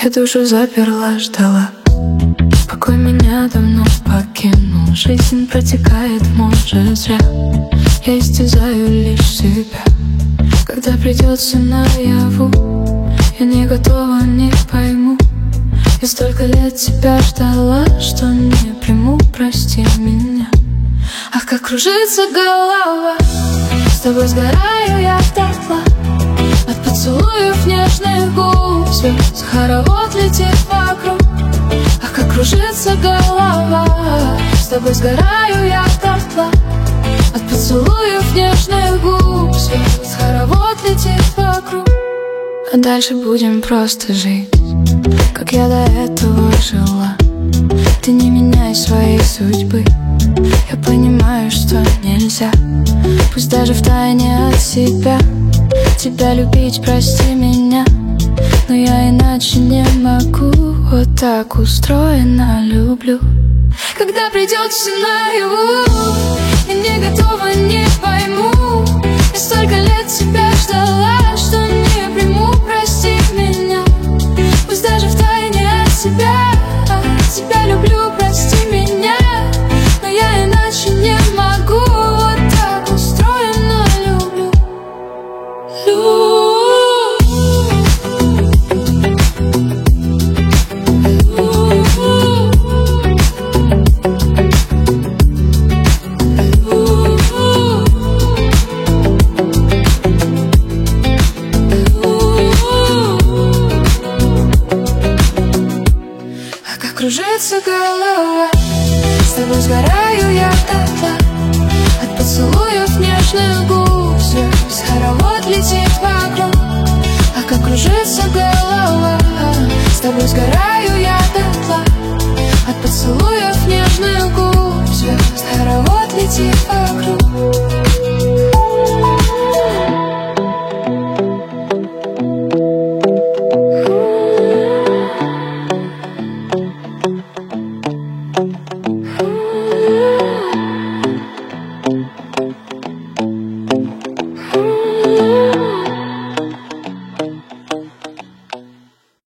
Я душу заперла, ждала. Покой меня давно покинул. Жизнь протекает, может, зря. Я истязаю лишь себя. Когда придется наяву, я не готова, не пойму. Я столько лет тебя ждала, что не приму, прости меня. Ах, как кружится голова, с тобой сгораю я дотла. От поцелуев нежных губ звезд хоровод летит вокруг. Ах, как кружится голова, с тобой сгораю я дотла. От поцелуев нежных губ звезд хоровод летит вокруг. А дальше будем просто жить, как я до этого жила. Ты не меняй своей судьбы. Я понимаю, что нельзя, пусть даже втайне от себя, тебя любить, прости меня. Но я иначе не могу, вот так устроена, люблю. Когда придет все наяву, я не готова, не пойму. Я столько лет тебя ждала, что не приму, прости меня. Пусть даже втайне от себя, тебя люблю, прости меня. Но я иначе не могу, вот так устроена, люблю. Кружится голова, с тобой сгораю я дотла. От поцелуев нежных губ звезд хоровод летит вокруг. А как кружится голова, с тобой сгораю я дотла. От поцелуев нежных губ звезд хоровод летит вокруг.